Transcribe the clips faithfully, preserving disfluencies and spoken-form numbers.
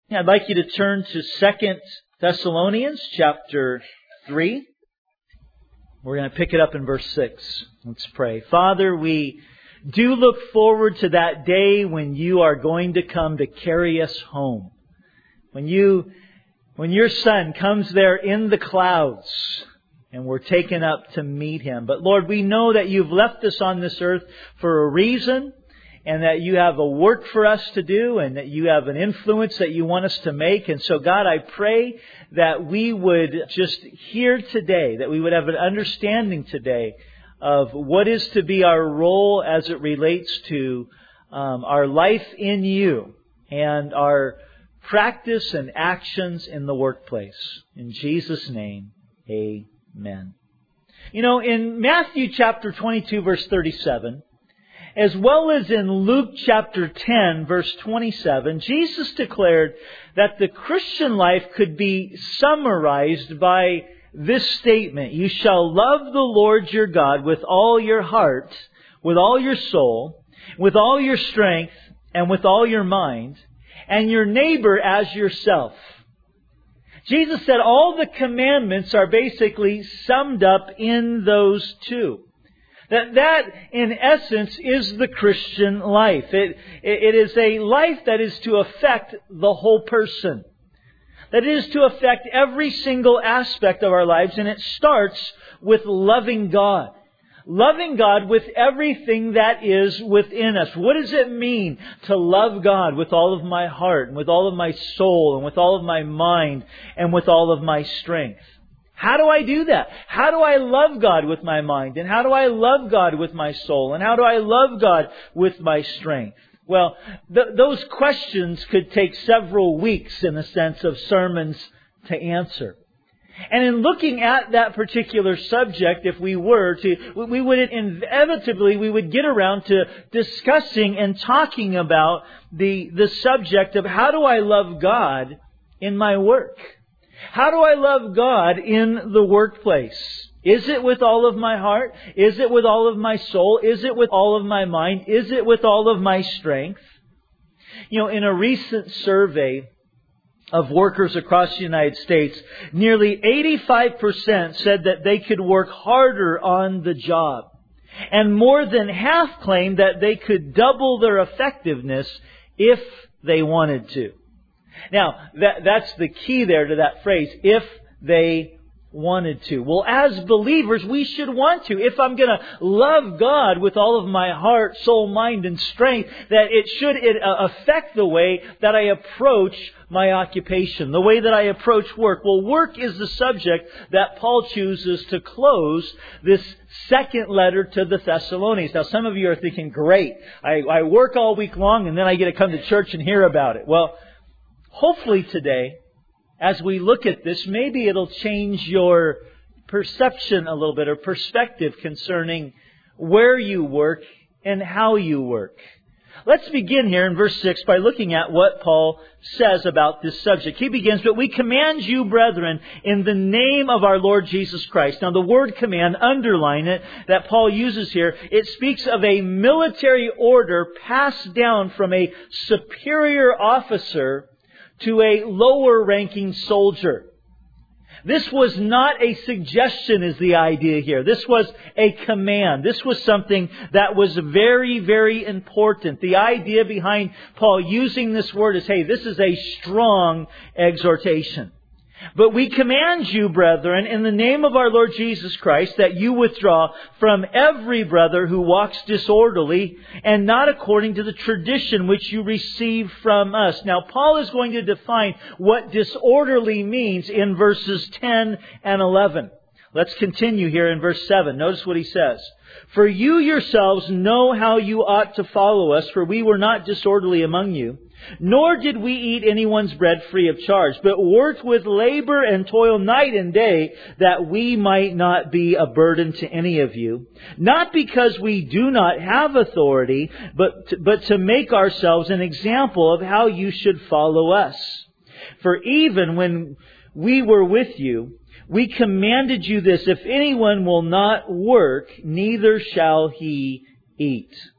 I'd like you to turn to Second Thessalonians chapter three. We're going to pick it up in verse six. Let's pray. Father, we do look forward to that day when you are going to come to carry us home. When you, when your Son comes there in the clouds and we're taken up to meet Him. But Lord, we know that you've left us on this earth for a reason, and that you have a work for us to do, and that you have an influence that you want us to make. And so, God, I pray that we would just hear today, that we would have an understanding today of what is to be our role as it relates to um, our life in you and our practice and actions in the workplace. In Jesus' name, amen. You know, in Matthew chapter twenty-two, verse thirty-seven, as well as in Luke chapter ten, verse twenty-seven, Jesus declared that the Christian life could be summarized by this statement: you shall love the Lord your God with all your heart, with all your soul, with all your strength, and with all your mind, and your neighbor as yourself. Jesus said all the commandments are basically summed up in those two. That, that, in essence, is the Christian life. It, it is a life that is to affect the whole person. That is to affect every single aspect of our lives. And it starts with loving God. Loving God with everything that is within us. What does it mean to love God with all of my heart, and with all of my soul, and with all of my mind, and with all of my strength? How do I do that? How do I love God with my mind? And how do I love God with my soul? And how do I love God with my strength? Well, th- those questions could take several weeks in the sense of sermons to answer. And in looking at that particular subject, if we were to, we would inevitably, we would get around to discussing and talking about the, the subject of how do I love God in my work? How do I love God in the workplace? Is it with all of my heart? Is it with all of my soul? Is it with all of my mind? Is it with all of my strength? You know, in a recent survey of workers across the United States, nearly eighty-five percent said that they could work harder on the job. And more than half claimed that they could double their effectiveness if they wanted to. Now, that, that's the key there to that phrase, if they wanted to. Well, as believers, we should want to. If I'm going to love God with all of my heart, soul, mind, and strength, that it should it, uh, affect the way that I approach my occupation, the way that I approach work. Well, work is the subject that Paul chooses to close this second letter to the Thessalonians. Now, some of you are thinking, great, I, I work all week long and then I get to come to church and hear about it. Well, hopefully today, as we look at this, maybe it'll change your perception a little bit, or perspective concerning where you work and how you work. Let's begin here in verse six by looking at what Paul says about this subject. He begins, "But we command you, brethren, in the name of our Lord Jesus Christ." Now the word command, underline it, that Paul uses here, it speaks of a military order passed down from a superior officer to a lower ranking soldier. This was not a suggestion is the idea here. This was a command. This was something that was very, very important. The idea behind Paul using this word is, hey, this is a strong exhortation. "But we command you, brethren, in the name of our Lord Jesus Christ, that you withdraw from every brother who walks disorderly and not according to the tradition which you received from us." Now, Paul is going to define what disorderly means in verses ten and eleven. Let's continue here in verse seven. Notice what he says. "For you yourselves know how you ought to follow us, for we were not disorderly among you. Nor did we eat anyone's bread free of charge, but worked with labor and toil night and day, that we might not be a burden to any of you. Not because we do not have authority, but to, but to make ourselves an example of how you should follow us. For even when we were with you, we commanded you this: if anyone will not work, neither shall he eat."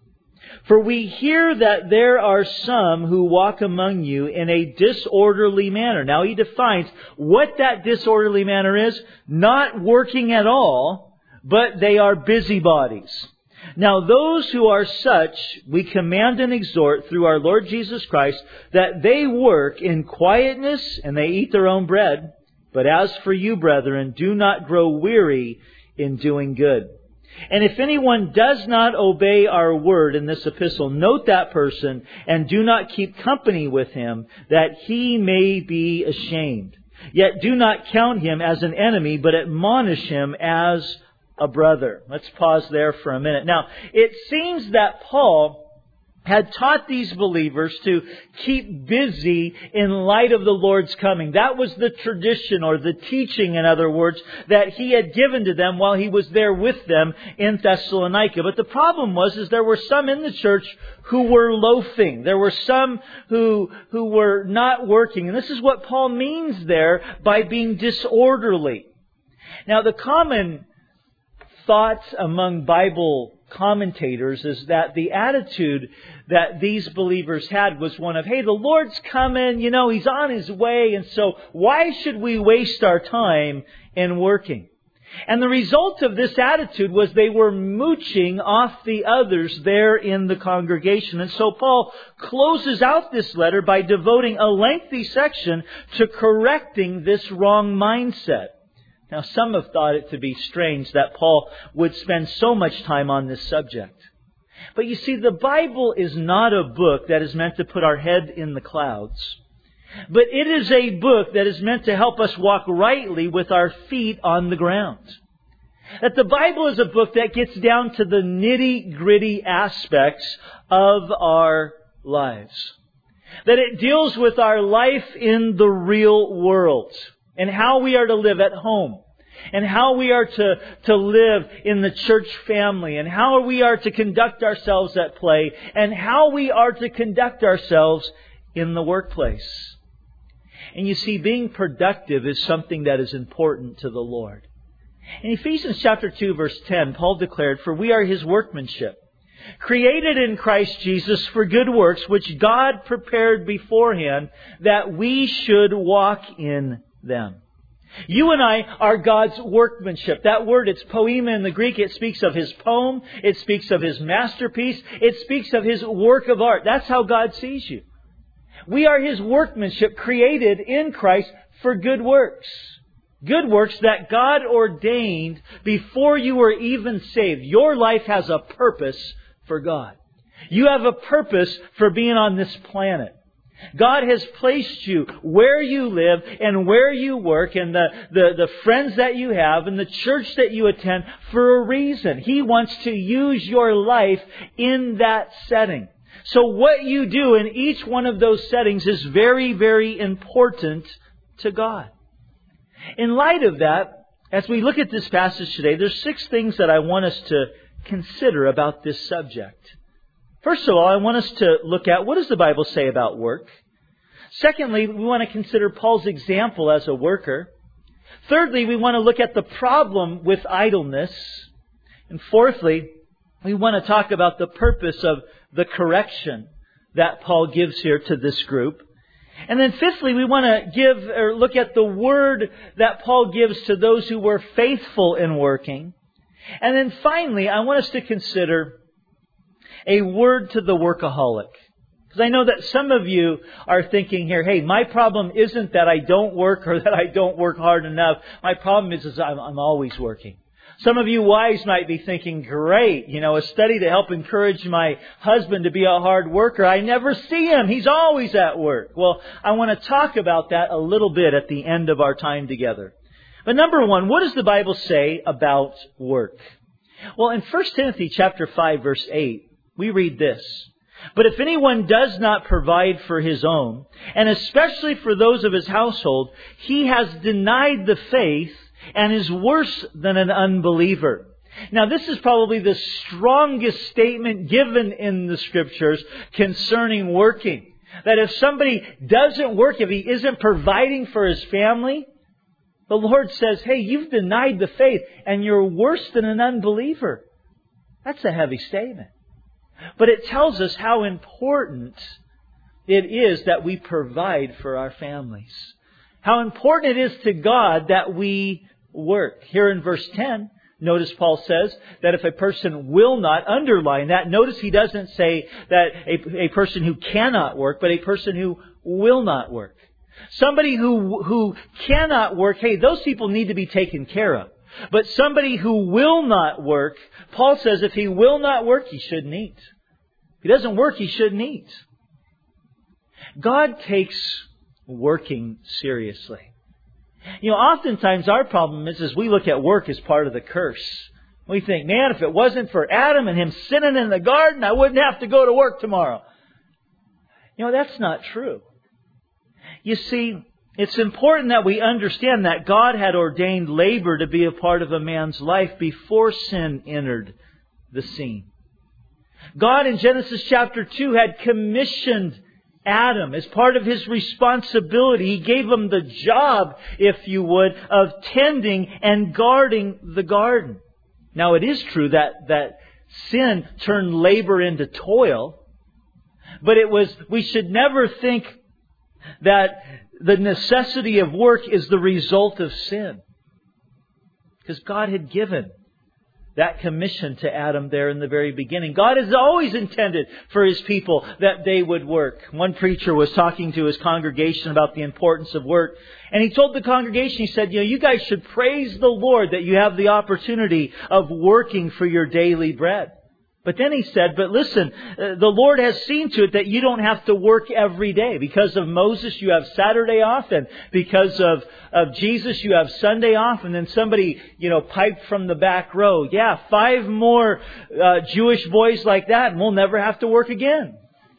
For we hear that there are some who walk among you in a disorderly manner. Now he defines what that disorderly manner is. Not working at all, but they are busybodies. Now those who are such, we command and exhort through our Lord Jesus Christ, that they work in quietness and they eat their own bread. But as for you, brethren, do not grow weary in doing good. And if anyone does not obey our word in this epistle, note that person and do not keep company with him, that he may be ashamed. Yet do not count him as an enemy, but admonish him as a brother. Let's pause there for a minute. Now, it seems that Paul had taught these believers to keep busy in light of the Lord's coming. That was the tradition, or the teaching, in other words, that he had given to them while he was there with them in Thessalonica. But the problem was, is there were some in the church who were loafing. There were some who, who were not working. And this is what Paul means there by being disorderly. Now, the common thoughts among Bible commentators is that the attitude that these believers had was one of, hey, the Lord's coming, you know, He's on His way, and so why should we waste our time in working? And the result of this attitude was they were mooching off the others there in the congregation. And so Paul closes out this letter by devoting a lengthy section to correcting this wrong mindset. Now, some have thought it to be strange that Paul would spend so much time on this subject. But you see, the Bible is not a book that is meant to put our head in the clouds. But it is a book that is meant to help us walk rightly with our feet on the ground. That the Bible is a book that gets down to the nitty-gritty aspects of our lives. That it deals with our life in the real world. And how we are to live at home. And how we are to, to live in the church family. And how we are to conduct ourselves at play. And how we are to conduct ourselves in the workplace. And you see, being productive is something that is important to the Lord. In Ephesians chapter two, verse ten, Paul declared, "For we are His workmanship, created in Christ Jesus for good works, which God prepared beforehand that we should walk in them." You and I are God's workmanship. That word, it's poema in the Greek. It speaks of His poem. It speaks of His masterpiece. It speaks of His work of art. That's how God sees you. We are His workmanship, created in Christ for good works. Good works that God ordained before you were even saved. Your life has a purpose for God. You have a purpose for being on this planet. God has placed you where you live and where you work and the, the, the friends that you have and the church that you attend for a reason. He wants to use your life in that setting. So what you do in each one of those settings is very, very important to God. In light of that, as we look at this passage today, there's six things that I want us to consider about this subject. First of all, I want us to look at, what does the Bible say about work? Secondly, we want to consider Paul's example as a worker. Thirdly, we want to look at the problem with idleness. And fourthly, we want to talk about the purpose of the correction that Paul gives here to this group. And then fifthly, we want to give or look at the word that Paul gives to those who were faithful in working. And then finally, I want us to consider a word to the workaholic. Because I know that some of you are thinking here, hey, my problem isn't that I don't work or that I don't work hard enough. My problem is, is I'm, I'm always working. Some of you wives might be thinking, great, you know, a study to help encourage my husband to be a hard worker. I never see him. He's always at work. Well, I want to talk about that a little bit at the end of our time together. But number one, what does the Bible say about work? Well, in First Timothy chapter five, verse eight, we read this. "But if anyone does not provide for his own, and especially for those of his household, he has denied the faith and is worse than an unbeliever." Now, this is probably the strongest statement given in the Scriptures concerning working. That if somebody doesn't work, if he isn't providing for his family, the Lord says, hey, you've denied the faith and you're worse than an unbeliever. That's a heavy statement. But it tells us how important it is that we provide for our families. How important it is to God that we work. Here in verse ten, notice Paul says that if a person will not, underline that. Notice he doesn't say that a, a person who cannot work, but a person who will not work. Somebody who, who cannot work, hey, those people need to be taken care of. But somebody who will not work, Paul says if he will not work, he shouldn't eat. If he doesn't work, he shouldn't eat. God takes working seriously. You know, oftentimes our problem is, is we look at work as part of the curse. We think, man, if it wasn't for Adam and him sinning in the garden, I wouldn't have to go to work tomorrow. You know, that's not true. You see, it's important that we understand that God had ordained labor to be a part of a man's life before sin entered the scene. God in Genesis chapter two had commissioned Adam as part of his responsibility. He gave him the job, if you would, of tending and guarding the garden. Now it is true that, that sin turned labor into toil, but it was, we should never think that the necessity of work is the result of sin. Because God had given that commission to Adam there in the very beginning. God has always intended for His people that they would work. One preacher was talking to his congregation about the importance of work. And he told the congregation, he said, you know, you guys should praise the Lord that you have the opportunity of working for your daily bread. But then he said, but listen, the Lord has seen to it that you don't have to work every day. Because of Moses, you have Saturday off. And because of, of Jesus, you have Sunday off. And then somebody, you know, piped from the back row, yeah, five more uh, Jewish boys like that and we'll never have to work again.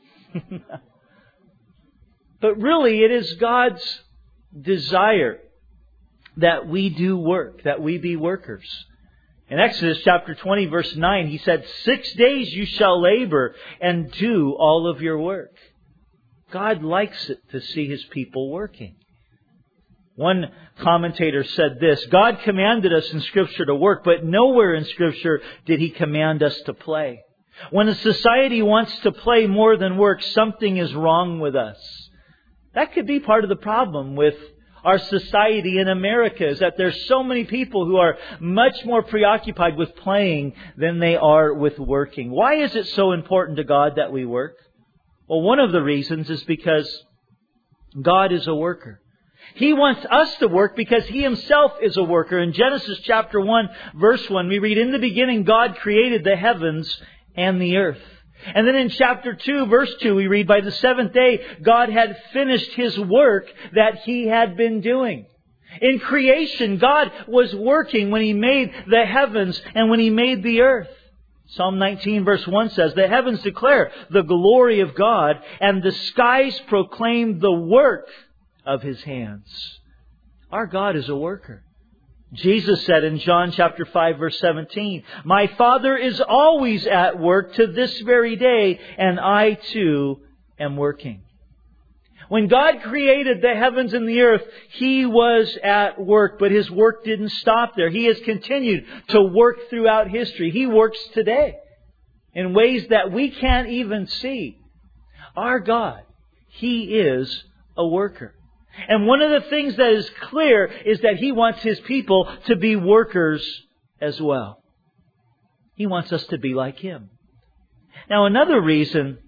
But really, it is God's desire that we do work, that we be workers. In Exodus chapter twenty, verse nine, He said, Six days you shall labor and do all of your work. God likes it to see His people working. One commentator said this, God commanded us in Scripture to work, but nowhere in Scripture did He command us to play. When a society wants to play more than work, something is wrong with us. That could be part of the problem with our society in America, is that there's so many people who are much more preoccupied with playing than they are with working. Why is it so important to God that we work? Well, one of the reasons is because God is a worker. He wants us to work because He Himself is a worker. In Genesis chapter one, verse one, we read, In the beginning God created the heavens and the earth. And then in chapter two, verse two, we read, By the seventh day, God had finished His work that He had been doing. In creation, God was working when He made the heavens and when He made the earth. Psalm nineteen, verse one says, The heavens declare the glory of God, and the skies proclaim the work of His hands. Our God is a worker. Jesus said in John chapter five, verse seventeen, My Father is always at work to this very day, and I too am working. When God created the heavens and the earth, He was at work, but His work didn't stop there. He has continued to work throughout history. He works today in ways that we can't even see. Our God, He is a worker. And one of the things that is clear is that He wants His people to be workers as well. He wants us to be like Him. Now, another reason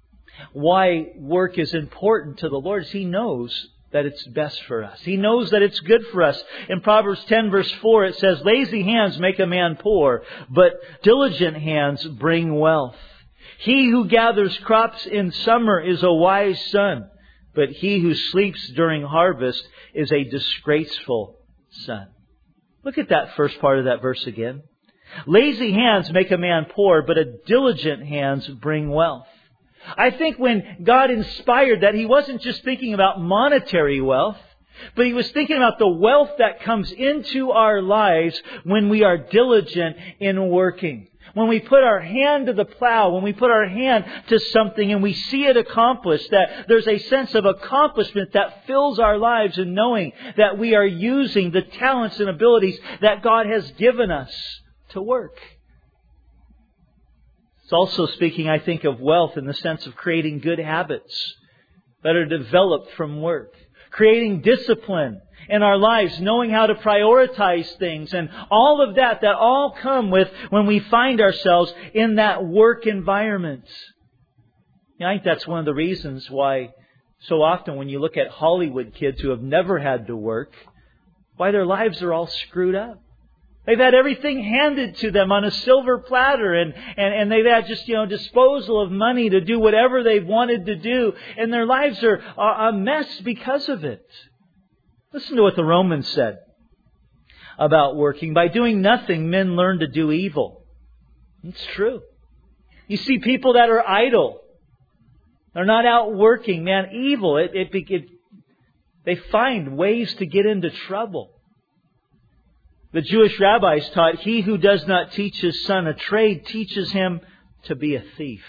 why work is important to the Lord is He knows that it's best for us. He knows that it's good for us. In Proverbs ten, verse four, it says, Lazy hands make a man poor, but diligent hands bring wealth. He who gathers crops in summer is a wise son, but he who sleeps during harvest is a disgraceful son. Look at that first part of that verse again. Lazy hands make a man poor, but a diligent hands bring wealth. I think when God inspired that, He wasn't just thinking about monetary wealth, but He was thinking about the wealth that comes into our lives when we are diligent in working. When we put our hand to the plow, when we put our hand to something and we see it accomplished, that there's a sense of accomplishment that fills our lives in knowing that we are using the talents and abilities that God has given us to work. It's also speaking, I think, of wealth in the sense of creating good habits that are developed from work. Creating discipline in our lives, knowing how to prioritize things, and all of that, that all come with when we find ourselves in that work environment. I think that's one of the reasons why so often when you look at Hollywood kids who have never had to work, why their lives are all screwed up. They've had everything handed to them on a silver platter, and, and, and they've had just, you know, disposal of money to do whatever they've wanted to do, and their lives are a mess because of it. Listen to what the Romans said about working. By doing nothing, men learn to do evil. It's true. You see people that are idle. They're not out working. Man, evil, it, it, it, they find ways to get into trouble. The Jewish rabbis taught, he who does not teach his son a trade teaches him to be a thief.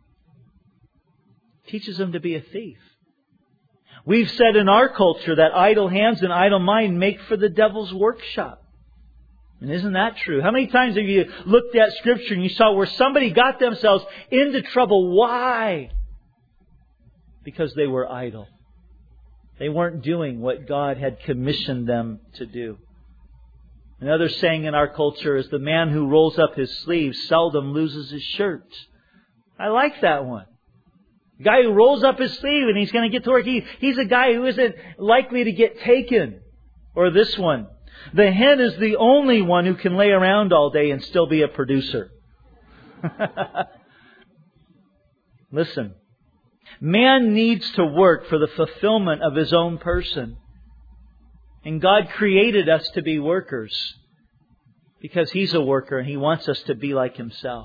Teaches him to be a thief. We've said in our culture that idle hands and idle mind make for the devil's workshop. And isn't that true? How many times have you looked at Scripture and you saw where somebody got themselves into trouble? Why? Because they were idle. They weren't doing what God had commissioned them to do. Another saying in our culture is the man who rolls up his sleeves seldom loses his shirt. I like that one. The guy who rolls up his sleeve and he's going to get to work, he, he's a guy who isn't likely to get taken. Or this one. The hen is the only one who can lay around all day and still be a producer. Listen. Man needs to work for the fulfillment of his own person. And God created us to be workers because He's a worker and He wants us to be like Himself.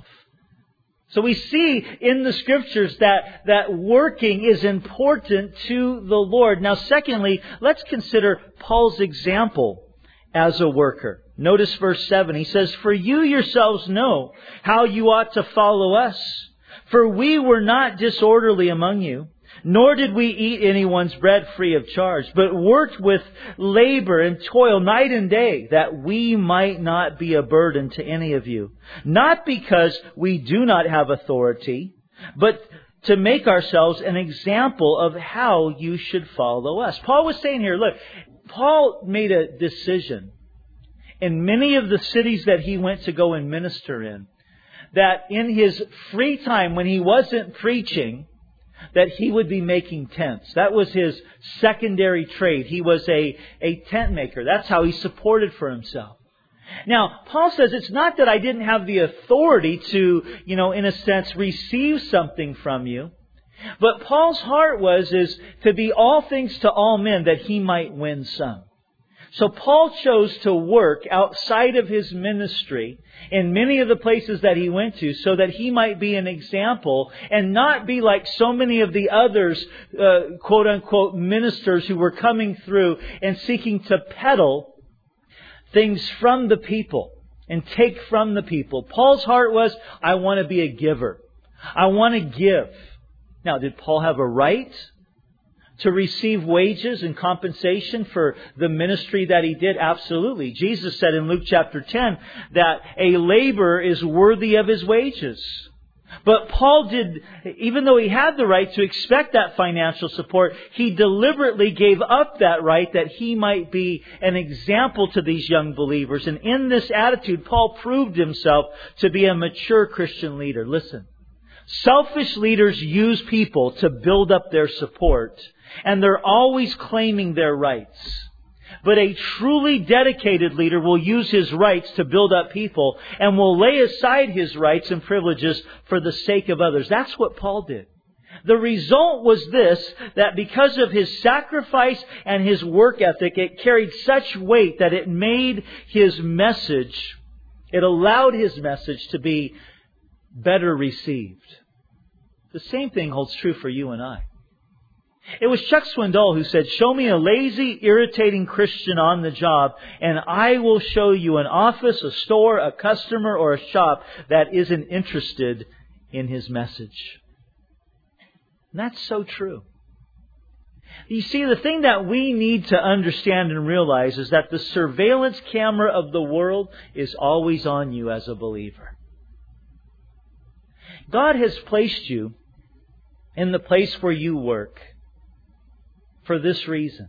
So we see in the Scriptures that, that working is important to the Lord. Now secondly, let's consider Paul's example as a worker. Notice verse seven. He says, "For you yourselves know how you ought to follow us. For we were not disorderly among you, nor did we eat anyone's bread free of charge, but worked with labor and toil night and day, that we might not be a burden to any of you. Not because we do not have authority, but to make ourselves an example of how you should follow us." Paul was saying here, look, Paul made a decision in many of the cities that he went to go and minister in, that in his free time when he wasn't preaching, that he would be making tents. That was his secondary trade. He was a, a tent maker. That's how he supported for himself. Now, Paul says it's not that I didn't have the authority to, you know, in a sense, receive something from you. But Paul's heart was, is to be all things to all men, that he might win some. So Paul chose to work outside of his ministry in many of the places that he went to so that he might be an example and not be like so many of the others, uh, quote unquote, ministers who were coming through and seeking to peddle things from the people and take from the people. Paul's heart was, I want to be a giver. I want to give. Now, did Paul have a right to receive wages and compensation for the ministry that he did? Absolutely. Jesus said in Luke chapter ten that a laborer is worthy of his wages. But Paul did, even though he had the right to expect that financial support, he deliberately gave up that right that he might be an example to these young believers. And in this attitude, Paul proved himself to be a mature Christian leader. Listen, selfish leaders use people to build up their support, and they're always claiming their rights. But a truly dedicated leader will use his rights to build up people and will lay aside his rights and privileges for the sake of others. That's what Paul did. The result was this, that because of his sacrifice and his work ethic, it carried such weight that it made his message, it allowed his message to be better received. The same thing holds true for you and I. It was Chuck Swindoll who said, "Show me a lazy, irritating Christian on the job, and I will show you an office, a store, a customer, or a shop that isn't interested in his message." And that's so true. You see, the thing that we need to understand and realize is that the surveillance camera of the world is always on you as a believer. God has placed you in the place where you work for this reason.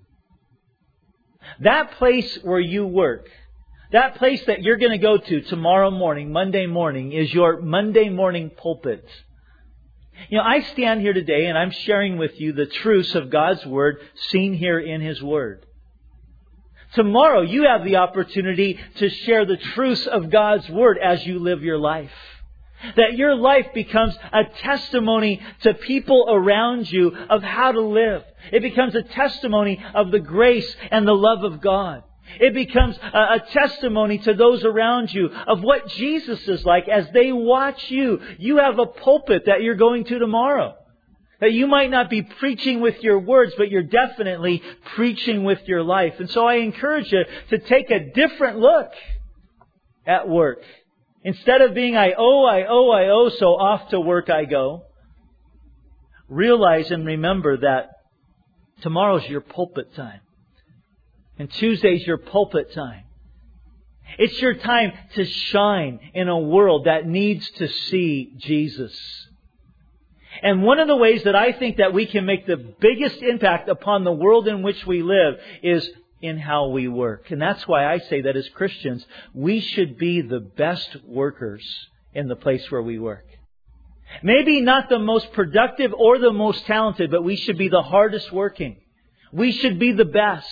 That place where you work, that place that you're going to go to tomorrow morning, Monday morning, is your Monday morning pulpit. You know, I stand here today and I'm sharing with you the truths of God's Word seen here in His Word. Tomorrow you have the opportunity to share the truths of God's Word as you live your life. That your life becomes a testimony to people around you of how to live. It becomes a testimony of the grace and the love of God. It becomes a, a testimony to those around you of what Jesus is like as they watch you. You have a pulpit that you're going to tomorrow. That you might not be preaching with your words, but you're definitely preaching with your life. And so I encourage you to take a different look at work. Instead of being, I owe, I owe, I owe, so off to work I go. Realize and remember that tomorrow's your pulpit time. And Tuesday's your pulpit time. It's your time to shine in a world that needs to see Jesus. And one of the ways that I think that we can make the biggest impact upon the world in which we live is in how we work. And that's why I say that as Christians, we should be the best workers in the place where we work. Maybe not the most productive or the most talented, but we should be the hardest working. We should be the best.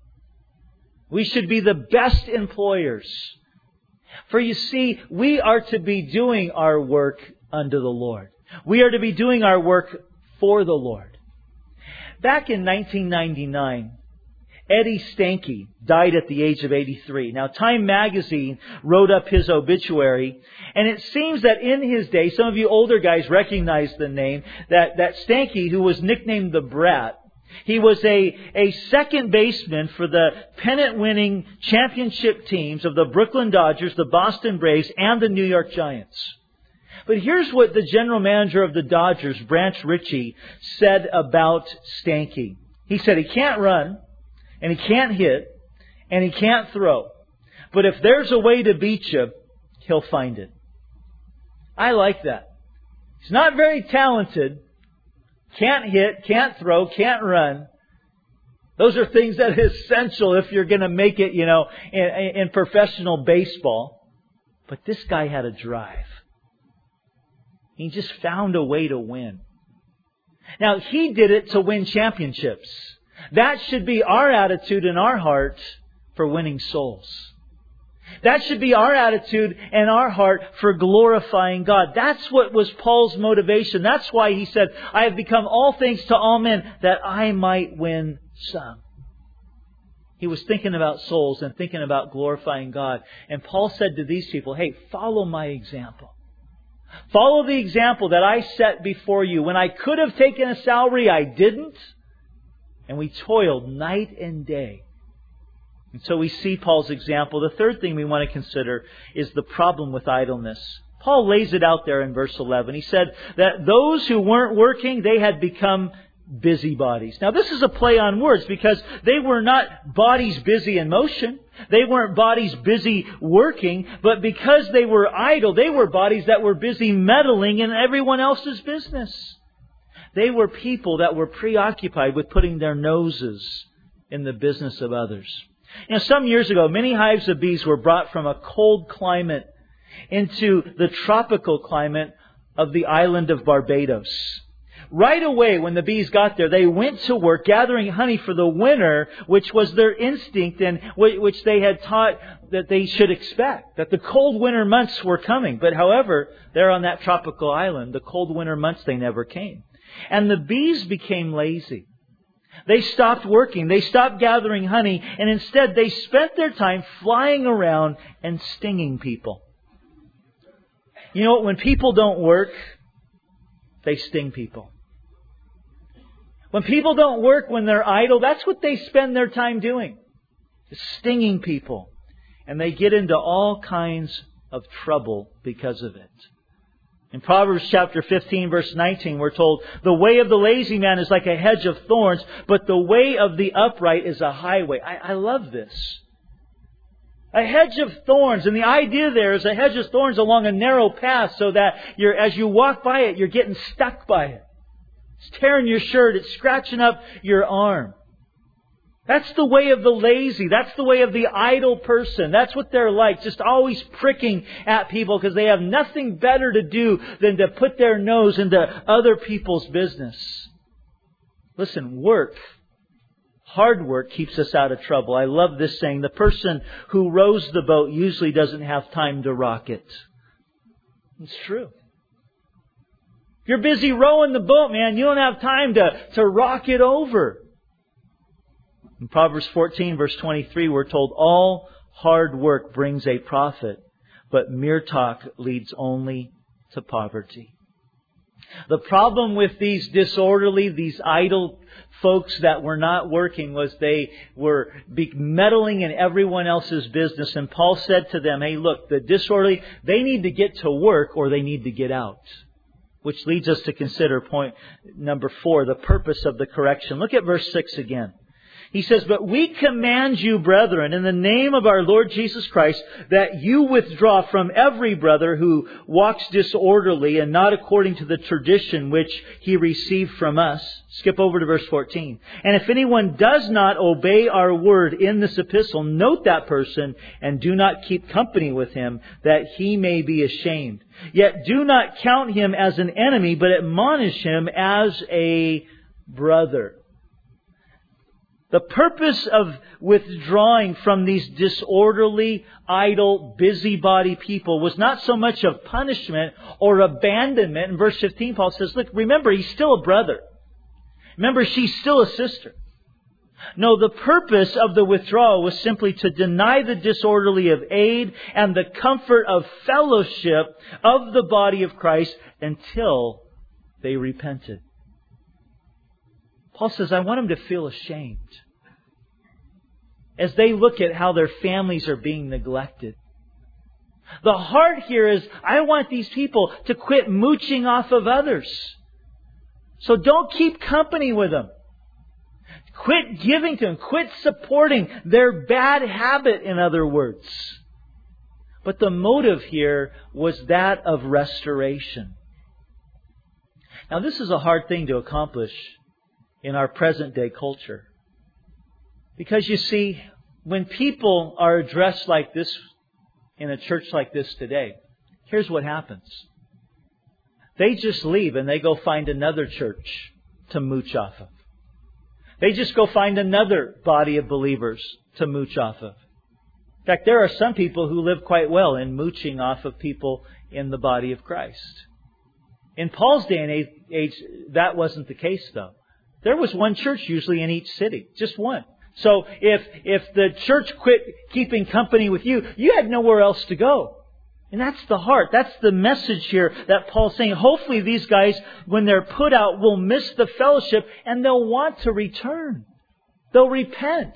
We should be the best employers. For you see, we are to be doing our work unto the Lord. We are to be doing our work for the Lord. Back in nineteen ninety-nine, Eddie Stanky died at the age of eighty-three. Now, Time magazine wrote up his obituary, and it seems that in his day, some of you older guys recognize the name, that, that Stanky, who was nicknamed the Brat, he was a, a second baseman for the pennant-winning championship teams of the Brooklyn Dodgers, the Boston Braves, and the New York Giants. But here's what the general manager of the Dodgers, Branch Rickey, said about Stanky. He said he can't run, and he can't hit, and he can't throw. But if there's a way to beat you, he'll find it. I like that. He's not very talented. Can't hit, can't throw, can't run. Those are things that are essential if you're going to make it, you know, in, in professional baseball. But this guy had a drive. He just found a way to win. Now, he did it to win championships. That should be our attitude in our heart for winning souls. That should be our attitude and our heart for glorifying God. That's what was Paul's motivation. That's why he said, I have become all things to all men that I might win some. He was thinking about souls and thinking about glorifying God. And Paul said to these people, hey, follow my example. Follow the example that I set before you. When I could have taken a salary, I didn't. And we toiled night and day. And so we see Paul's example. The third thing we want to consider is the problem with idleness. Paul lays it out there in verse eleven. He said that those who weren't working, they had become busybodies. Now this is a play on words because they were not bodies busy in motion. They weren't bodies busy working, but because they were idle, they were bodies that were busy meddling in everyone else's business. They were people that were preoccupied with putting their noses in the business of others. You know, some years ago, many hives of bees were brought from a cold climate into the tropical climate of the island of Barbados. Right away, when the bees got there, they went to work gathering honey for the winter, which was their instinct and which they had taught that they should expect, that the cold winter months were coming. But however, there on that tropical island, the cold winter months, they never came. And the bees became lazy. They stopped working. They stopped gathering honey. And instead, they spent their time flying around and stinging people. You know what? When people don't work, they sting people. When people don't work, when they're idle, that's what they spend their time doing. Stinging people. And they get into all kinds of trouble because of it. In Proverbs chapter fifteen, verse nineteen, we're told, the way of the lazy man is like a hedge of thorns, but the way of the upright is a highway. I, I love this. A hedge of thorns. And the idea there is a hedge of thorns along a narrow path so that you're, as you walk by it, you're getting stuck by it. It's tearing your shirt. It's scratching up your arm. That's the way of the lazy. That's the way of the idle person. That's what they're like. Just always pricking at people because they have nothing better to do than to put their nose into other people's business. Listen, work, hard work keeps us out of trouble. I love this saying. The person who rows the boat usually doesn't have time to rock it. It's true. If you're busy rowing the boat, man, you don't have time to, to rock it over. In Proverbs fourteen, verse twenty-three, we're told all hard work brings a profit, but mere talk leads only to poverty. The problem with these disorderly, these idle folks that were not working was they were meddling in everyone else's business. And Paul said to them, hey, look, the disorderly, they need to get to work or they need to get out. Which leads us to consider point number four, the purpose of the correction. Look at verse six again. He says, but we command you, brethren, in the name of our Lord Jesus Christ, that you withdraw from every brother who walks disorderly and not according to the tradition which he received from us. Skip over to verse fourteen. And if anyone does not obey our word in this epistle, note that person and do not keep company with him, that he may be ashamed. Yet do not count him as an enemy, but admonish him as a brother. The purpose of withdrawing from these disorderly, idle, busybody people was not so much of punishment or abandonment. In verse fifteen, Paul says, look, remember, he's still a brother. Remember, she's still a sister. No, the purpose of the withdrawal was simply to deny the disorderly of aid and the comfort of fellowship of the body of Christ until they repented. Paul says, I want them to feel ashamed as they look at how their families are being neglected. The heart here is, I want these people to quit mooching off of others. So don't keep company with them. Quit giving to them. Quit supporting their bad habit, in other words. But the motive here was that of restoration. Now, this is a hard thing to accomplish in our present day culture. Because you see, when people are addressed like this in a church like this today, here's what happens. They just leave and they go find another church to mooch off of. They just go find another body of believers to mooch off of. In fact, there are some people who live quite well in mooching off of people in the body of Christ. In Paul's day and age, that wasn't the case, though. There was one church usually in each city. Just one. So if if the church quit keeping company with you, you had nowhere else to go. And that's the heart. That's the message here that Paul's saying. Hopefully these guys, when they're put out, will miss the fellowship and they'll want to return. They'll repent.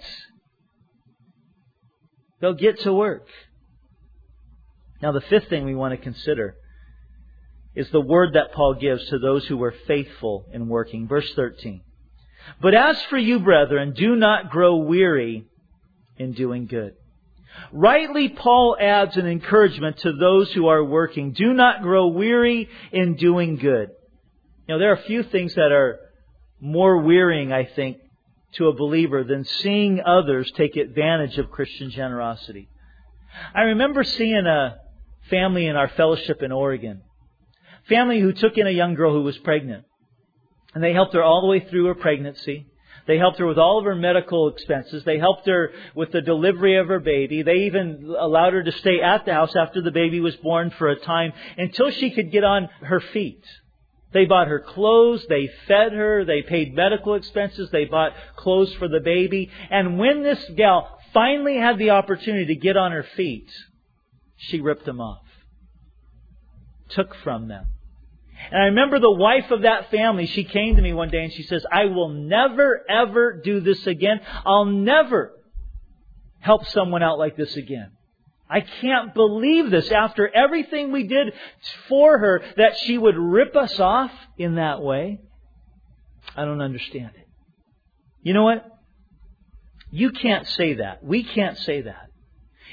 They'll get to work. Now the fifth thing we want to consider is the word that Paul gives to those who were faithful in working. Verse thirteen. But as for you, brethren, do not grow weary in doing good. Rightly, Paul adds an encouragement to those who are working. Do not grow weary in doing good. You know, there are a few things that are more wearying, I think, to a believer than seeing others take advantage of Christian generosity. I remember seeing a family in our fellowship in Oregon. Family who took in a young girl who was pregnant. And they helped her all the way through her pregnancy. They helped her with all of her medical expenses. They helped her with the delivery of her baby. They even allowed her to stay at the house after the baby was born for a time until she could get on her feet. They bought her clothes. They fed her. They paid medical expenses. They bought clothes for the baby. And when this gal finally had the opportunity to get on her feet, she ripped them off. Took from them. And I remember the wife of that family, she came to me one day and she says, I will never, ever do this again. I'll never help someone out like this again. I can't believe this. After everything we did for her, that she would rip us off in that way. I don't understand it. You know what? You can't say that. We can't say that.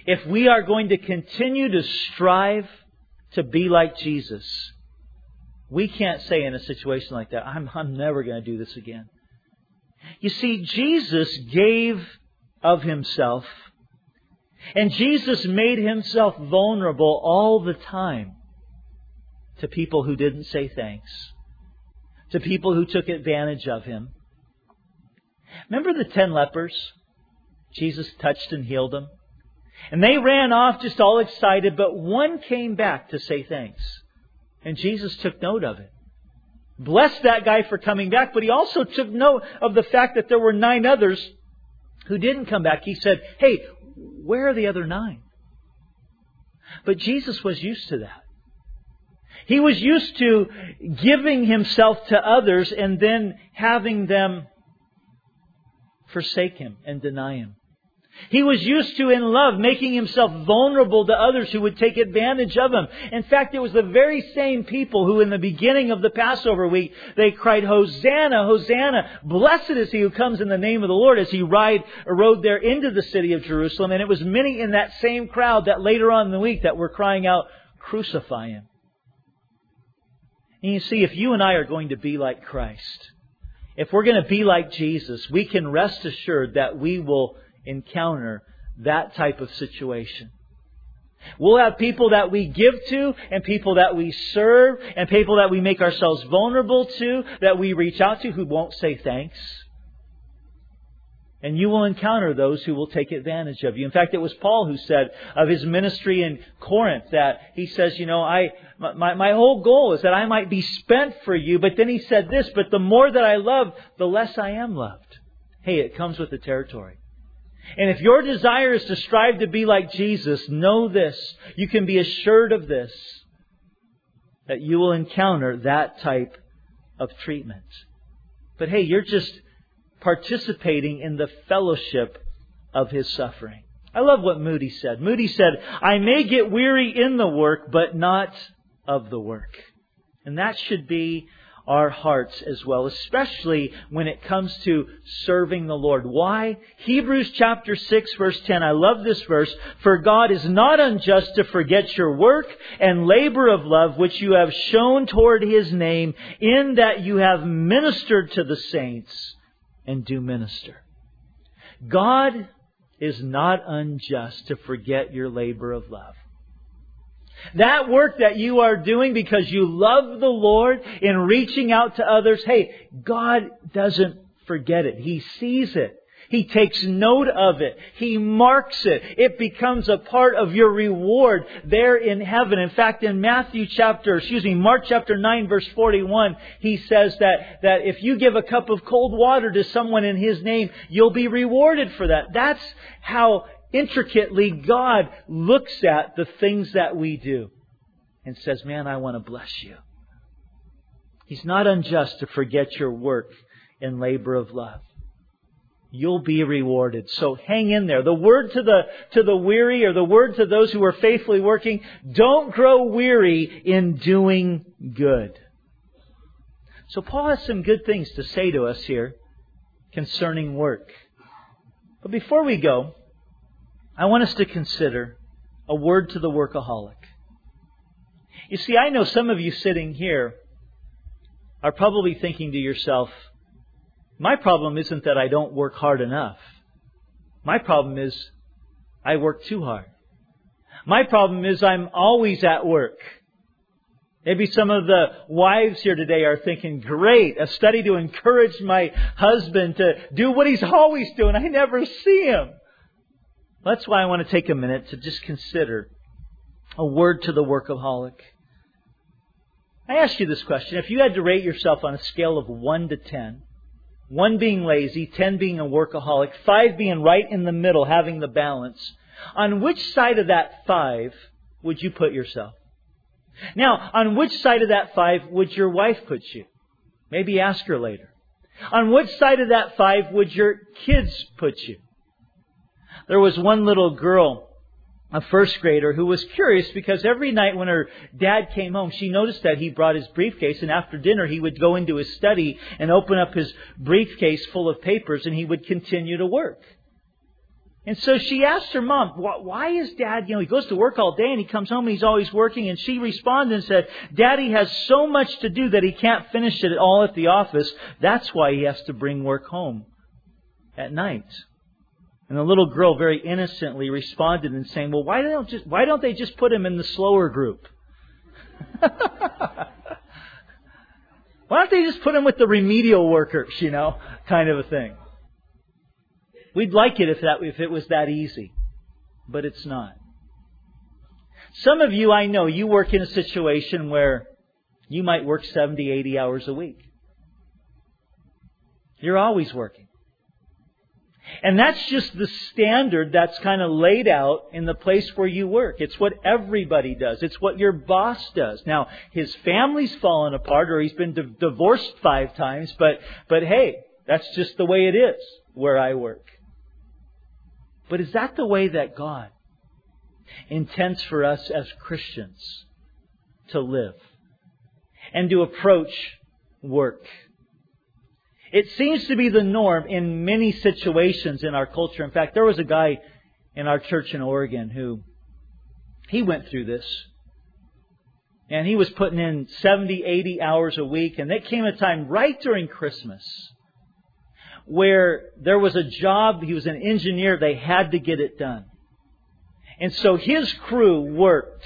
if we are going to continue to strive to be like Jesus, we can't say in a situation like that, I'm, I'm never going to do this again. You see, Jesus gave of Himself, and Jesus made Himself vulnerable all the time to people who didn't say thanks, to people who took advantage of Him. Remember the ten lepers? Jesus touched and healed them. And they ran off just all excited, but one came back to say thanks. And Jesus took note of it. Blessed that guy for coming back, but He also took note of the fact that there were nine others who didn't come back. He said, hey, where are the other nine? But Jesus was used to that. He was used to giving Himself to others and then having them forsake Him and deny Him. He was used to, in love, making Himself vulnerable to others who would take advantage of Him. In fact, it was the very same people who in the beginning of the Passover week, they cried, Hosanna, Hosanna, blessed is He who comes in the name of the Lord, as He ride, rode there into the city of Jerusalem. And it was many in that same crowd that later on in the week that were crying out, crucify Him. And you see, if you and I are going to be like Christ, if we're going to be like Jesus, we can rest assured that we will encounter that type of situation. We'll have people that we give to, and people that we serve, and people that we make ourselves vulnerable to, that we reach out to who won't say thanks. And you will encounter those who will take advantage of you. In fact, it was Paul who said of his ministry in Corinth that he says, you know, I my, my whole goal is that I might be spent for you. But then he said this, but the more that I love, the less I am loved. Hey, it comes with the territory. And if your desire is to strive to be like Jesus, know this. You can be assured of this, that you will encounter that type of treatment. But hey, you're just participating in the fellowship of His suffering. I love what Moody said. Moody said, I may get weary in the work, but not of the work. And that should be our hearts as well, especially when it comes to serving the Lord. Why? Hebrews chapter six verse ten. I love this verse. For God is not unjust to forget your work and labor of love, which you have shown toward His name, in that you have ministered to the saints and do minister. God is not unjust to forget your labor of love. That work that you are doing because you love the Lord in reaching out to others, hey, God doesn't forget it. He sees it. He takes note of it. He marks it. It becomes a part of your reward there in heaven. In fact, in Matthew chapter, excuse me, Mark chapter nine verse forty-one, He says that, that if you give a cup of cold water to someone in His name, you'll be rewarded for that. That's how intricately God looks at the things that we do and says, man, I want to bless you. He's not unjust to forget your work and labor of love. You'll be rewarded. So hang in there. The word to the to the weary, or the word to those who are faithfully working, don't grow weary in doing good. So Paul has some good things to say to us here concerning work. But before we go, I want us to consider a word to the workaholic. You see, I know some of you sitting here are probably thinking to yourself, my problem isn't that I don't work hard enough. My problem is I work too hard. My problem is I'm always at work. Maybe some of the wives here today are thinking, great, a study to encourage my husband to do what he's always doing. I never see him. That's why I want to take a minute to just consider a word to the workaholic. I ask you this question. If you had to rate yourself on a scale of one to ten, one being lazy, ten being a workaholic, five being right in the middle, having the balance, on which side of that five would you put yourself? Now, on which side of that five would your wife put you? Maybe ask her later. On which side of that five would your kids put you? There was one little girl, a first grader, who was curious because every night when her dad came home, she noticed that he brought his briefcase, and after dinner he would go into his study and open up his briefcase full of papers, and he would continue to work. And so she asked her mom, why is Dad, you know, he goes to work all day and he comes home and he's always working. And she responded and said, Daddy has so much to do that he can't finish it all at the office. That's why he has to bring work home at night. And the little girl very innocently responded and saying, well, why don't just why don't they just put him in the slower group? Why don't they just put him with the remedial workers, you know, kind of a thing. We'd like it if that if it was that easy, but it's not. Some of you, I know, you work in a situation where you might work seventy, eighty hours a week. You're always working. And that's just the standard that's kind of laid out in the place where you work. It's what everybody does. It's what your boss does. Now, his family's fallen apart or he's been di- divorced five times, but, but hey, that's just the way it is where I work. But is that the way that God intends for us as Christians to live and to approach work? It seems to be the norm in many situations in our culture. In fact, there was a guy in our church in Oregon who, he went through this. And he was putting in seventy, eighty hours a week. And there came a time right during Christmas where there was a job, he was an engineer, they had to get it done. And so his crew worked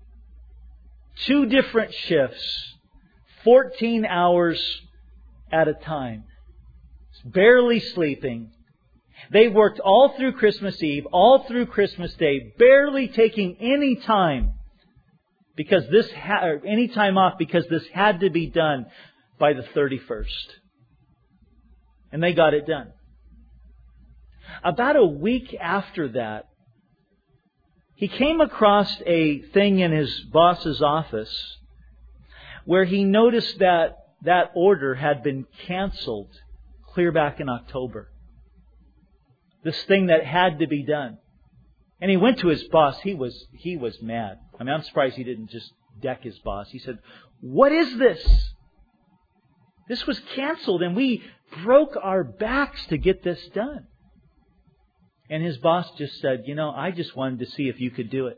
two different shifts, fourteen hours at a time, barely sleeping. They worked all through Christmas Eve, all through Christmas Day, barely taking any time because this ha- or any time off because this had to be done by the thirty-first. And they got it done. About a week after that, he came across a thing in his boss's office where he noticed that that order had been canceled clear back in October. This thing that had to be done. And he went to his boss. He was he was mad. I mean, I'm surprised he didn't just deck his boss. He said, "What is this? This was canceled and we broke our backs to get this done." And his boss just said, "You know, I just wanted to see if you could do it.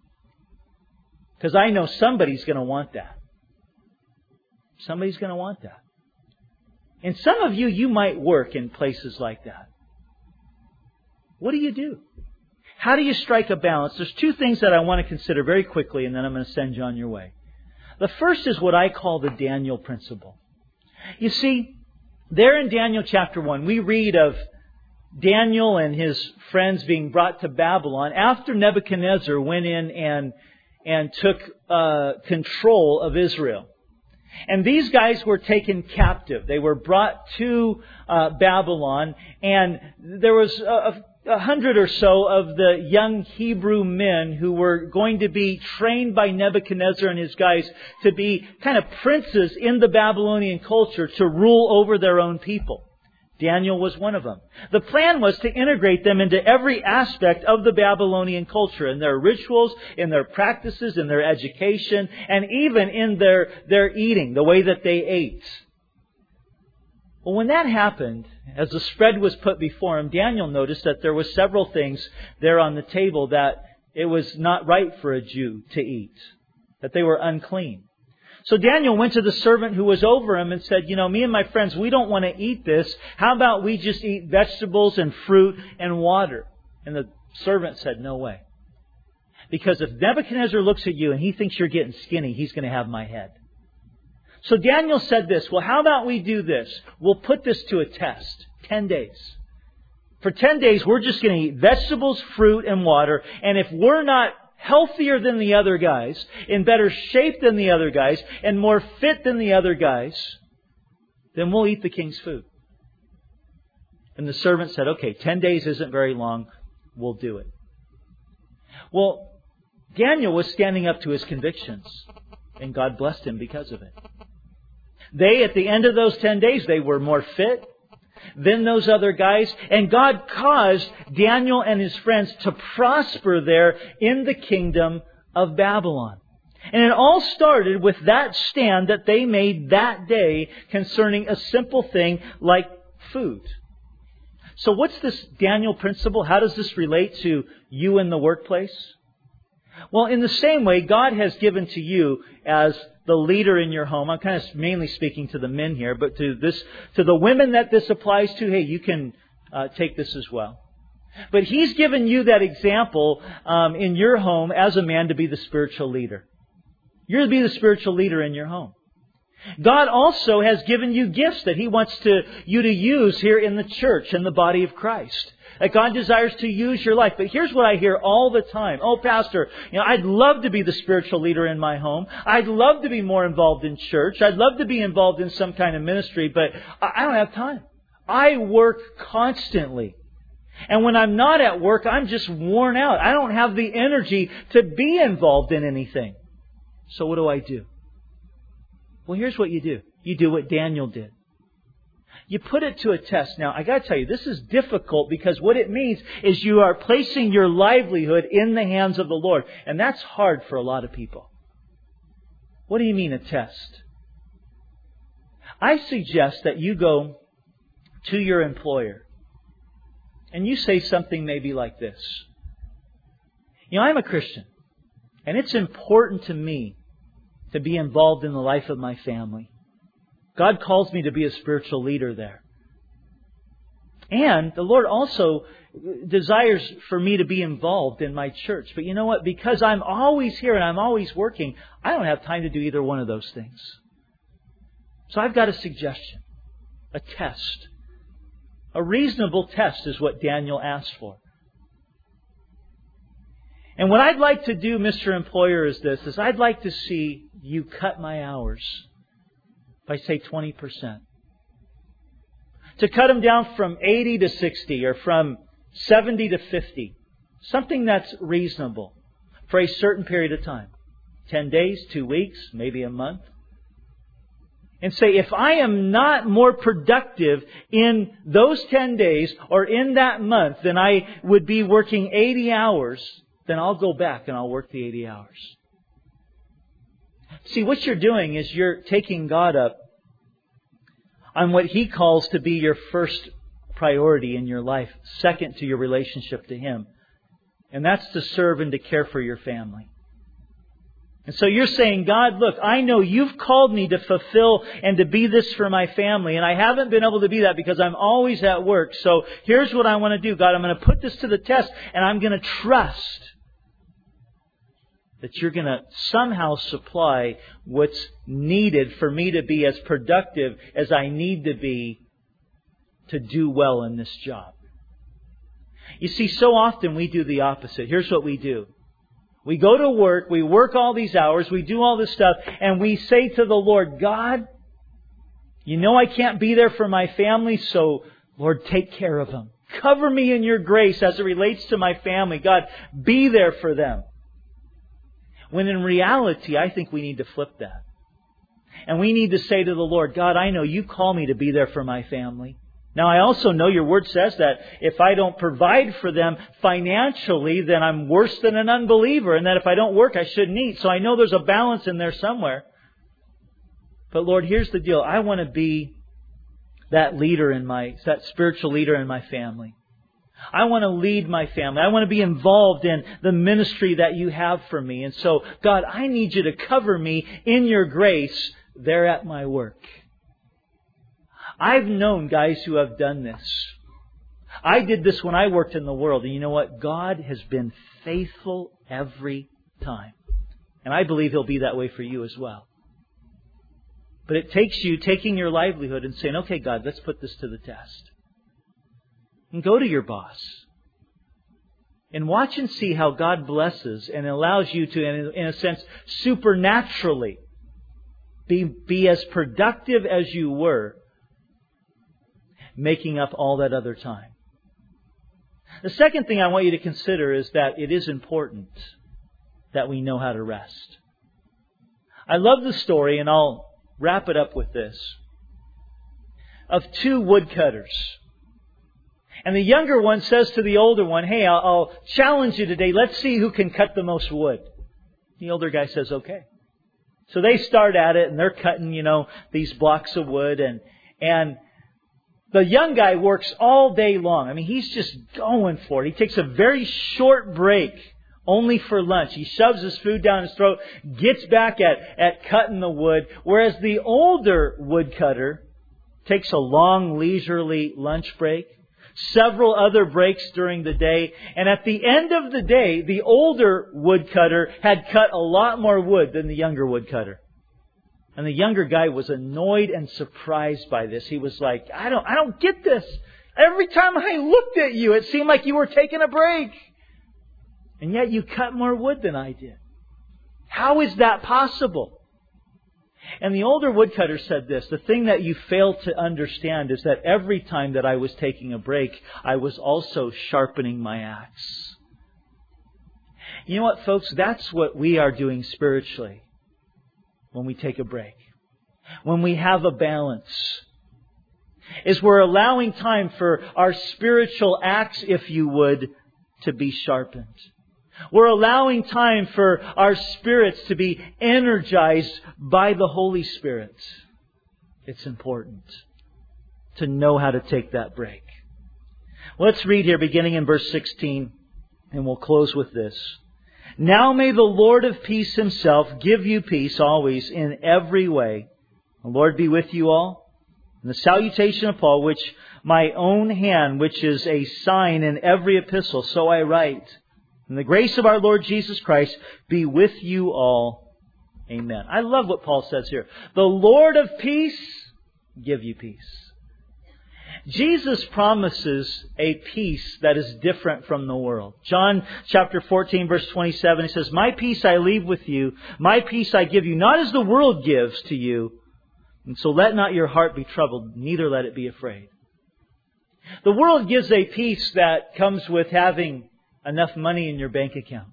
Because I know somebody's going to want that. Somebody's going to want that." And some of you, you might work in places like that. What do you do? How do you strike a balance? There's two things that I want to consider very quickly, and then I'm going to send you on your way. The first is what I call the Daniel principle. You see, there in Daniel chapter one, we read of Daniel and his friends being brought to Babylon after Nebuchadnezzar went in and, and took uh, control of Israel. And these guys were taken captive. They were brought to uh, Babylon, and there was a, a hundred or so of the young Hebrew men who were going to be trained by Nebuchadnezzar and his guys to be kind of princes in the Babylonian culture to rule over their own people. Daniel was one of them. The plan was to integrate them into every aspect of the Babylonian culture, in their rituals, in their practices, in their education, and even in their, their eating, the way that they ate. Well, when that happened, as the spread was put before him, Daniel noticed that there were several things there on the table that it was not right for a Jew to eat, that they were unclean. So Daniel went to the servant who was over him and said, "You know, me and my friends, we don't want to eat this. How about we just eat vegetables and fruit and water?" And the servant said, "No way. Because if Nebuchadnezzar looks at you and he thinks you're getting skinny, he's going to have my head." So Daniel said this, "Well, how about we do this? We'll put this to a test. Ten days. For ten days, we're just going to eat vegetables, fruit, and water. And if we're not healthier than the other guys, in better shape than the other guys, and more fit than the other guys, then we'll eat the king's food." And the servant said, "Okay, ten days isn't very long. We'll do it." Well, Daniel was standing up to his convictions, and God blessed him because of it. They, at the end of those ten days, they were more fit than those other guys. And God caused Daniel and his friends to prosper there in the kingdom of Babylon. And it all started with that stand that they made that day concerning a simple thing like food. So what's this Daniel principle? How does this relate to you in the workplace? Well, in the same way, God has given to you as the leader in your home. I'm kind of mainly speaking to the men here, but to this, to the women that this applies to, hey, you can uh, take this as well. But He's given you that example um, in your home as a man to be the spiritual leader. You're to be the spiritual leader in your home. God also has given you gifts that He wants to you to use here in the church, in the body of Christ. That God desires to use your life. But here's what I hear all the time. Oh, Pastor, you know, I'd love to be the spiritual leader in my home. I'd love to be more involved in church. I'd love to be involved in some kind of ministry, but I don't have time. I work constantly. And when I'm not at work, I'm just worn out. I don't have the energy to be involved in anything. So what do I do? Well, here's what you do. You do what Daniel did. You put it to a test. Now, I got to tell you, this is difficult because what it means is you are placing your livelihood in the hands of the Lord. And that's hard for a lot of people. What do you mean a test? I suggest that you go to your employer and you say something maybe like this. You know, I'm a Christian, and it's important to me to be involved in the life of my family. God calls me to be a spiritual leader there. And the Lord also desires for me to be involved in my church. But you know what? Because I'm always here and I'm always working, I don't have time to do either one of those things. So I've got a suggestion. A test. A reasonable test is what Daniel asked for. And what I'd like to do, Mister Employer, is this, is I'd like to see you cut my hours by, say, twenty percent. To cut them down from eighty to sixty or from seventy to fifty. Something that's reasonable for a certain period of time. ten days, two weeks, maybe a month. And say, if I am not more productive in those ten days or in that month than I would be working eighty hours, then I'll go back and I'll work the eighty hours. See, what you're doing is you're taking God up on what He calls to be your first priority in your life, second to your relationship to Him. And that's to serve and to care for your family. And so you're saying, God, look, I know You've called me to fulfill and to be this for my family. And I haven't been able to be that because I'm always at work. So here's what I want to do. God, I'm going to put this to the test and I'm going to trust that You're going to somehow supply what's needed for me to be as productive as I need to be to do well in this job. You see, so often we do the opposite. Here's what we do. We go to work, we work all these hours, we do all this stuff, and we say to the Lord, God, You know I can't be there for my family, so Lord, take care of them. Cover me in Your grace as it relates to my family. God, be there for them. When in reality, I think we need to flip that. And we need to say to the Lord, God, I know You call me to be there for my family. Now, I also know Your Word says that if I don't provide for them financially, then I'm worse than an unbeliever. And that if I don't work, I shouldn't eat. So I know there's a balance in there somewhere. But Lord, here's the deal. I want to be that leader in my, that spiritual leader in my family. I want to lead my family. I want to be involved in the ministry that You have for me. And so, God, I need You to cover me in Your grace there at my work. I've known guys who have done this. I did this when I worked in the world. And you know what? God has been faithful every time. And I believe He'll be that way for you as well. But it takes you taking your livelihood and saying, okay, God, let's put this to the test. And go to your boss. And watch and see how God blesses and allows you to, in, in a sense, supernaturally be, be as productive as you were, making up all that other time. The second thing I want you to consider is that it is important that we know how to rest. I love the story, and I'll wrap it up with this, of two woodcutters. And the younger one says to the older one, hey, I'll, I'll challenge you today. Let's see who can cut the most wood. The older guy says, okay. So they start at it and they're cutting, you know, these blocks of wood. And, and The young guy works all day long. I mean, he's just going for it. He takes a very short break only for lunch. He shoves his food down his throat, gets back at, at cutting the wood. Whereas the older woodcutter takes a long, leisurely lunch break, several other breaks during the day. And at the end of the day, the older woodcutter had cut a lot more wood than the younger woodcutter. And the younger guy was annoyed and surprised by this. He was like, I don't, I don't get this. Every time I looked at you, it seemed like you were taking a break. And yet you cut more wood than I did. How is that possible? And the older woodcutter said this, the thing that you fail to understand is that every time that I was taking a break, I was also sharpening my axe. You know what, folks? That's what we are doing spiritually when we take a break. When we have a balance. Is we're allowing time for our spiritual axe, if you would, to be sharpened. We're allowing time for our spirits to be energized by the Holy Spirit. It's important to know how to take that break. Let's read here beginning in verse sixteen, and we'll close with this. Now may the Lord of peace Himself give you peace always in every way. The Lord be with you all. And the salutation of Paul, which my own hand, which is a sign in every epistle, so I write. And the grace of our Lord Jesus Christ be with you all. Amen. I love what Paul says here. The Lord of peace give you peace. Jesus promises a peace that is different from the world. John chapter fourteen verse twenty-seven, He says, My peace I leave with you, my peace I give you, not as the world gives to you. And so let not your heart be troubled, neither let it be afraid. The world gives a peace that comes with having enough money in your bank account,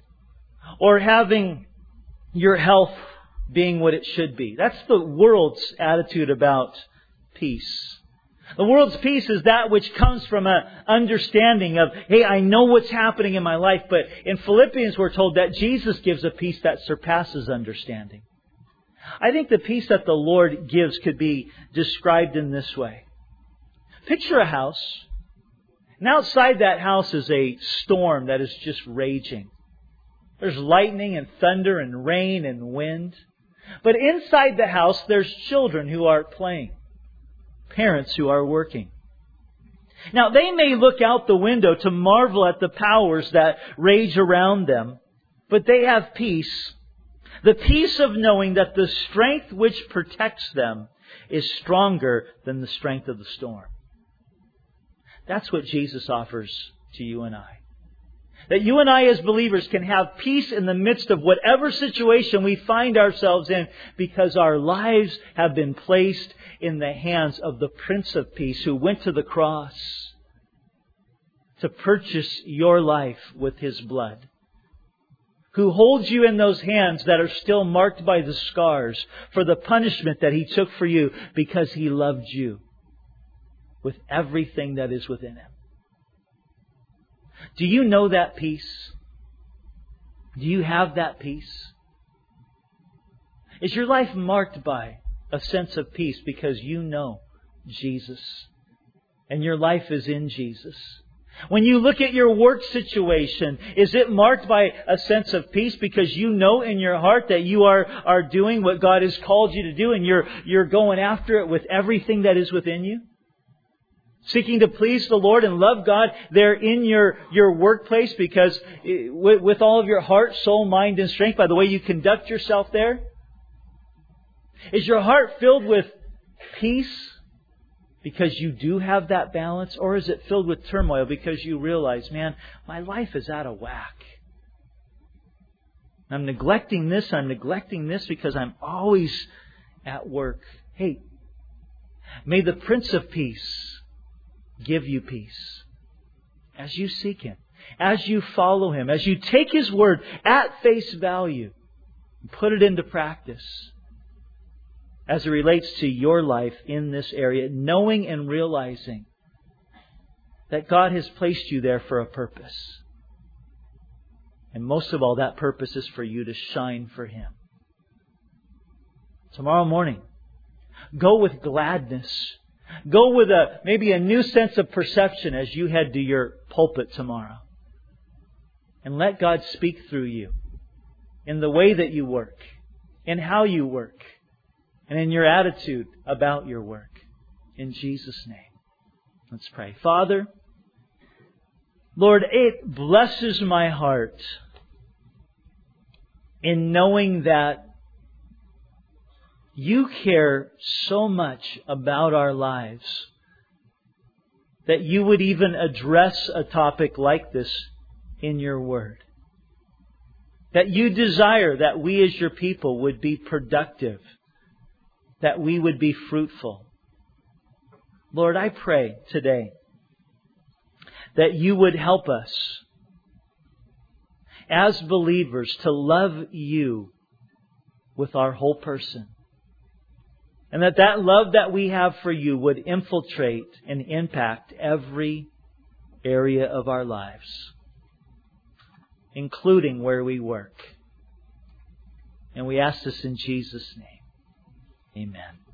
or having your health being what it should be. That's the world's attitude about peace. The world's peace is that which comes from an understanding of, hey, I know what's happening in my life. But in Philippians we're told that Jesus gives a peace that surpasses understanding. I think the peace that the Lord gives could be described in this way. Picture a house. And outside that house is a storm that is just raging. There's lightning and thunder and rain and wind. But inside the house there's children who are playing. Parents who are working. Now they may look out the window to marvel at the powers that rage around them. But they have peace. The peace of knowing that the strength which protects them is stronger than the strength of the storm. That's what Jesus offers to you and I. That you and I as believers can have peace in the midst of whatever situation we find ourselves in, because our lives have been placed in the hands of the Prince of Peace who went to the cross to purchase your life with His blood. Who holds you in those hands that are still marked by the scars for the punishment that He took for you because He loved you with everything that is within Him. Do you know that peace? Do you have that peace? Is your life marked by a sense of peace because you know Jesus and your life is in Jesus? When you look at your work situation, is it marked by a sense of peace because you know in your heart that you are, are doing what God has called you to do and you're, you're going after it with everything that is within you? Seeking to please the Lord and love God there in your, your workplace because with, with all of your heart, soul, mind, and strength, by the way you conduct yourself there? Is your heart filled with peace because you do have that balance? Or is it filled with turmoil because you realize, man, my life is out of whack. I'm neglecting this, I'm neglecting this because I'm always at work. Hey, may the Prince of Peace give you peace as you seek Him, as you follow Him, as you take His Word at face value and put it into practice as it relates to your life in this area, knowing and realizing that God has placed you there for a purpose. And most of all, that purpose is for you to shine for Him. Tomorrow morning, go with gladness Go with a maybe a new sense of perception as you head to your pulpit tomorrow. And let God speak through you in the way that you work, in how you work, and in your attitude about your work. In Jesus' name. Let's pray. Father, Lord, it blesses my heart in knowing that You care so much about our lives that You would even address a topic like this in Your Word. That You desire that we as Your people would be productive, that we would be fruitful. Lord, I pray today that You would help us as believers to love You with our whole person. And that that love that we have for You would infiltrate and impact every area of our lives, including where we work. And we ask this in Jesus' name. Amen.